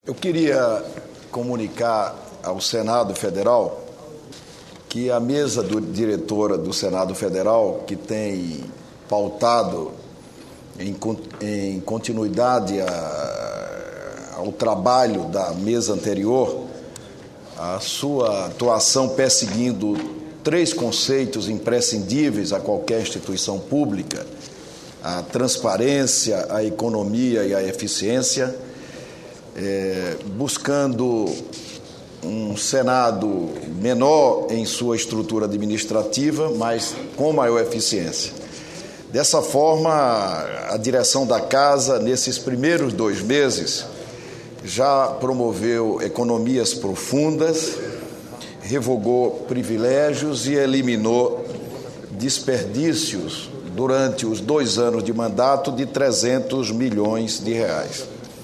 Eu queria comunicar ao Senado Federal que a mesa diretora do Senado Federal, que tem pautado em continuidade ao trabalho da mesa anterior, a sua atuação perseguindo 3 conceitos imprescindíveis a qualquer instituição pública: a transparência, a economia e a eficiência, buscando um Senado menor em sua estrutura administrativa, mas com maior eficiência. Dessa forma, a direção da Casa, nesses primeiros 2 meses, já promoveu economias profundas, revogou privilégios e eliminou desperdícios durante os 2 anos de mandato de 300 milhões de reais.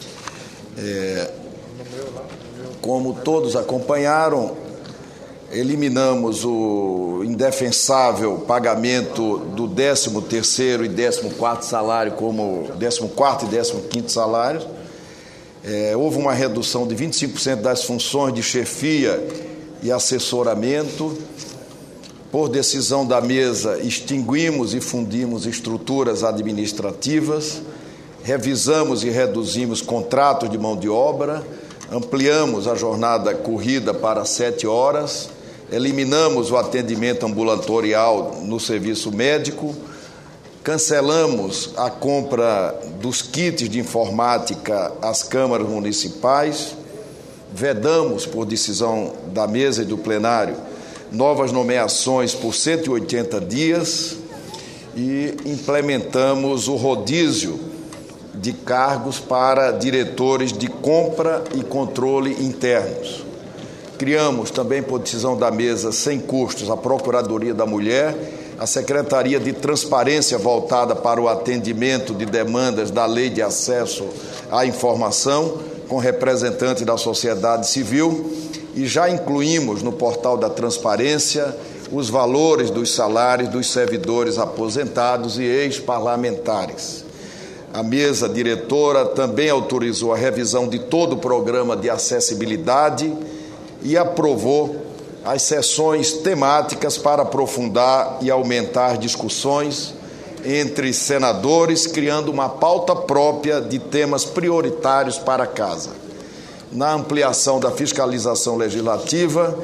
Como todos acompanharam, eliminamos o indefensável pagamento do 13º e 14º salário como 14º e 15º salário. Houve uma redução de 25% das funções de chefia e assessoramento. Por decisão da mesa, extinguimos e fundimos estruturas administrativas, revisamos e reduzimos contratos de mão de obra, ampliamos a jornada corrida para 7 horas, eliminamos o atendimento ambulatorial no serviço médico, cancelamos a compra dos kits de informática às câmaras municipais, vedamos, por decisão da mesa e do plenário, novas nomeações por 180 dias e implementamos o rodízio de cargos para diretores de compra e controle internos. Criamos também, por decisão da mesa, sem custos, a Procuradoria da Mulher, a Secretaria de Transparência voltada para o atendimento de demandas da Lei de Acesso à Informação, com representantes da sociedade civil, e já incluímos no portal da Transparência os valores dos salários dos servidores aposentados e ex-parlamentares. A mesa diretora também autorizou a revisão de todo o programa de acessibilidade e aprovou as sessões temáticas para aprofundar e aumentar discussões entre senadores, criando uma pauta própria de temas prioritários para a Casa. Na ampliação da fiscalização legislativa,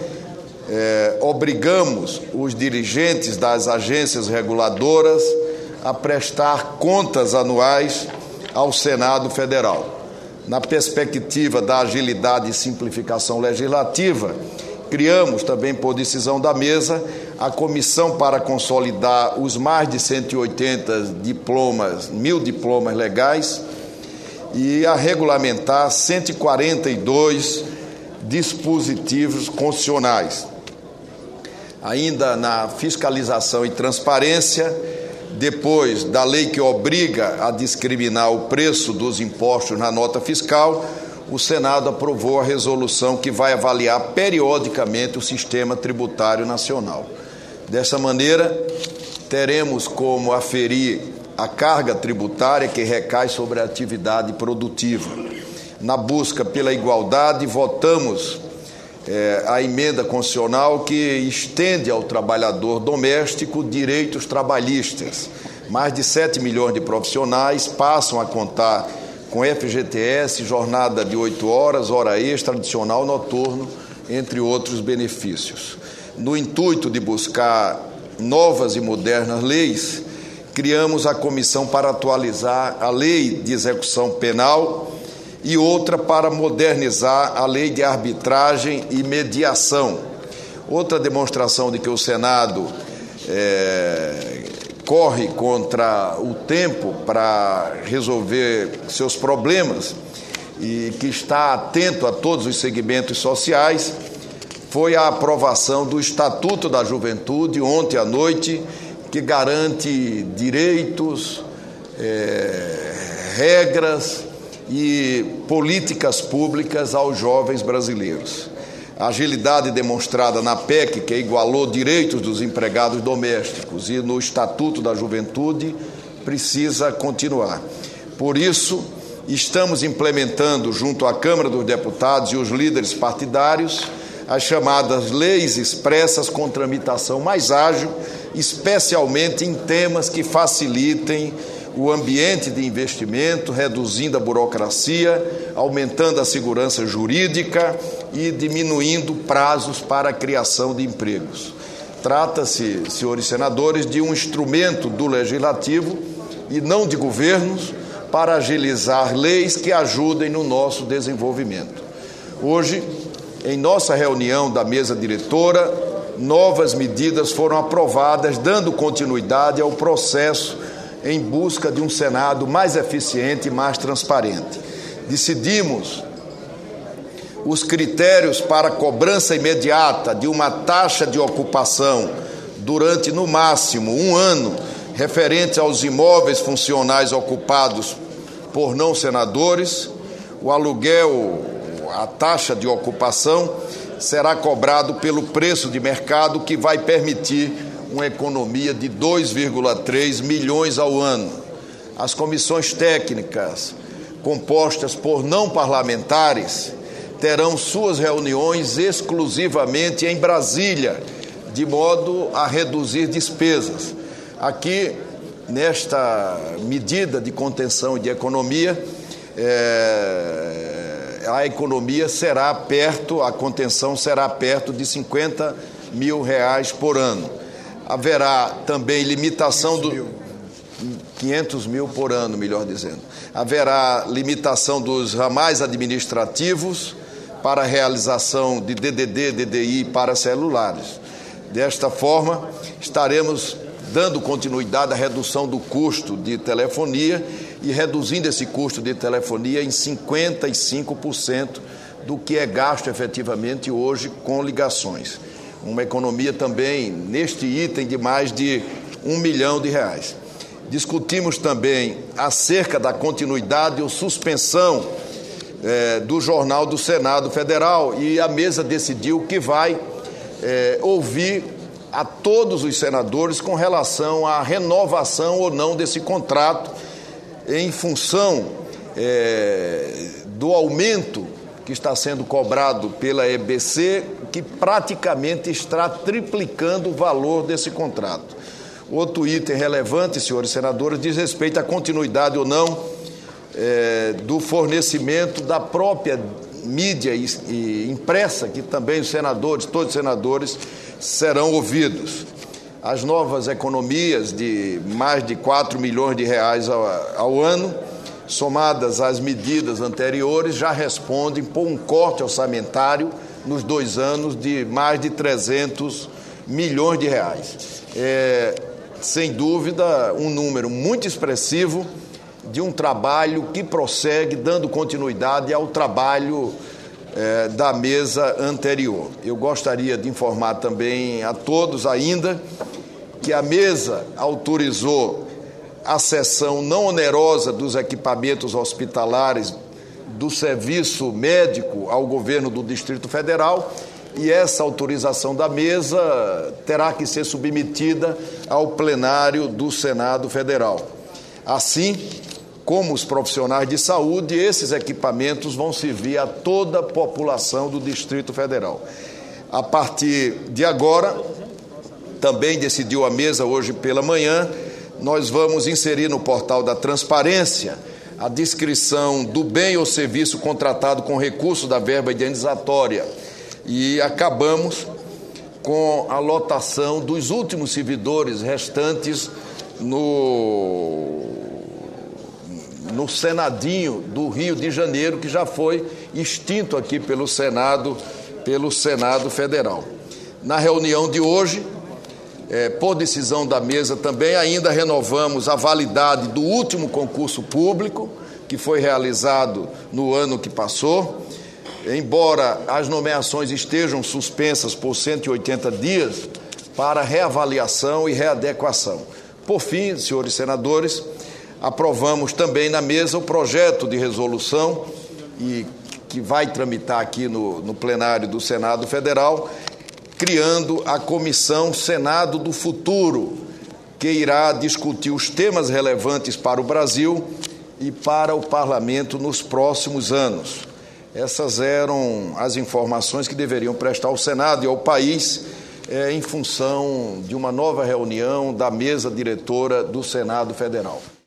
obrigamos os dirigentes das agências reguladoras a prestar contas anuais ao Senado Federal. Na perspectiva da agilidade e simplificação legislativa, criamos também, por decisão da mesa, a comissão para consolidar os mais de 180 diplomas, 1.000 diplomas legais, e a regulamentar 142 dispositivos constitucionais. Ainda na fiscalização e transparência, depois da lei que obriga a discriminar o preço dos impostos na nota fiscal, o Senado aprovou a resolução que vai avaliar periodicamente o sistema tributário nacional. Dessa maneira, teremos como aferir a carga tributária que recai sobre a atividade produtiva. Na busca pela igualdade, votamos a emenda constitucional que estende ao trabalhador doméstico direitos trabalhistas. Mais de 7 milhões de profissionais passam a contar com FGTS, jornada de 8 horas, hora extra, adicional noturno, entre outros benefícios. No intuito de buscar novas e modernas leis, criamos a comissão para atualizar a Lei de Execução Penal e outra para modernizar a Lei de Arbitragem e Mediação. Outra demonstração de que o Senado corre contra o tempo para resolver seus problemas e que está atento a todos os segmentos sociais foi a aprovação do Estatuto da Juventude ontem à noite, que garante direitos, regras e políticas públicas aos jovens brasileiros. A agilidade demonstrada na PEC, que igualou direitos dos empregados domésticos, e no Estatuto da Juventude, precisa continuar. Por isso, estamos implementando, junto à Câmara dos Deputados e os líderes partidários, as chamadas leis expressas com tramitação mais ágil, especialmente em temas que facilitem o ambiente de investimento, reduzindo a burocracia, aumentando a segurança jurídica e diminuindo prazos para a criação de empregos. Trata-se, senhores senadores, de um instrumento do Legislativo e não de governos para agilizar leis que ajudem no nosso desenvolvimento. Hoje, em nossa reunião da mesa diretora, novas medidas foram aprovadas, dando continuidade ao processo em busca de um Senado mais eficiente e mais transparente. Decidimos os critérios para cobrança imediata de uma taxa de ocupação durante, no máximo, 1 ano, referente aos imóveis funcionais ocupados por não senadores. O aluguel, a taxa de ocupação, será cobrado pelo preço de mercado, que vai permitir uma economia de 2,3 milhões ao ano. As comissões técnicas, compostas por não parlamentares, terão suas reuniões exclusivamente em Brasília, de modo a reduzir despesas. Aqui, nesta medida de contenção e de economia, a economia será perto, a contenção será perto de R$50 mil por ano. Haverá também limitação do 500 mil por ano, melhor dizendo. Haverá limitação dos ramais administrativos para a realização de DDD, DDI para celulares. Desta forma, estaremos dando continuidade à redução do custo de telefonia e reduzindo esse custo de telefonia em 55% do que é gasto efetivamente hoje com ligações. Uma economia também neste item de mais de R$1 milhão. Discutimos também acerca da continuidade ou suspensão do Jornal do Senado Federal, e a mesa decidiu que vai ouvir a todos os senadores com relação à renovação ou não desse contrato, em função do aumento que está sendo cobrado pela EBC, que praticamente está triplicando o valor desse contrato. Outro item relevante, senhores senadores, diz respeito à continuidade ou não do fornecimento da própria mídia e impressa, que também os senadores, todos os senadores, serão ouvidos. As novas economias de mais de R$4 milhões ao ano, somadas às medidas anteriores, já respondem por um corte orçamentário nos 2 anos de mais de R$300 milhões. Sem dúvida, um número muito expressivo de um trabalho que prossegue, dando continuidade ao trabalho da mesa anterior. Eu gostaria de informar também a todos ainda que a mesa autorizou a cessão não onerosa dos equipamentos hospitalares do serviço médico ao governo do Distrito Federal, e essa autorização da mesa terá que ser submetida ao plenário do Senado Federal. Assim como os profissionais de saúde, esses equipamentos vão servir a toda a população do Distrito Federal. A partir de agora, também decidiu a mesa hoje pela manhã, nós vamos inserir no portal da transparência a descrição do bem ou serviço contratado com recurso da verba indenizatória, e acabamos com a lotação dos últimos servidores restantes no Senadinho do Rio de Janeiro, que já foi extinto aqui pelo Senado Federal. Na reunião de hoje, por decisão da mesa também, ainda renovamos a validade do último concurso público, que foi realizado no ano que passou. Embora as nomeações estejam suspensas por 180 dias para reavaliação e readequação. Por fim, senhores senadores, aprovamos também na mesa o projeto de resolução que vai tramitar aqui no plenário do Senado Federal, criando a Comissão Senado do Futuro, que irá discutir os temas relevantes para o Brasil e para o Parlamento nos próximos anos. Essas eram as informações que deveriam prestar ao Senado e ao país em função de uma nova reunião da mesa diretora do Senado Federal.